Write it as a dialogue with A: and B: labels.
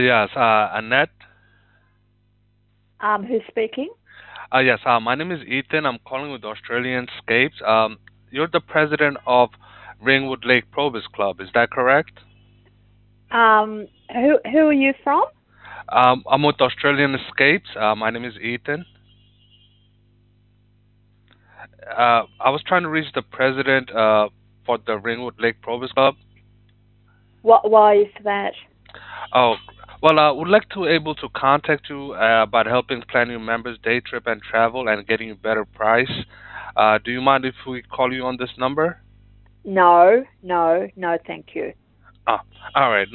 A: Yes, Annette.
B: Who's speaking?
A: Yes, my name is Ethan. I'm calling with Australian Scapes. You're the president of Ringwood Lake Probus Club. Is that correct?
B: Who are you from?
A: I'm with Australian Escapes. My name is Ethan. I was trying to reach the president for the Ringwood Lake Probus Club.
B: Why is that?
A: Oh, well, I would like to able to contact you about helping plan your members' day trip and travel and getting you better price. Do you mind if we call you on this number?
B: No, no, no, thank you.
A: Ah, all right.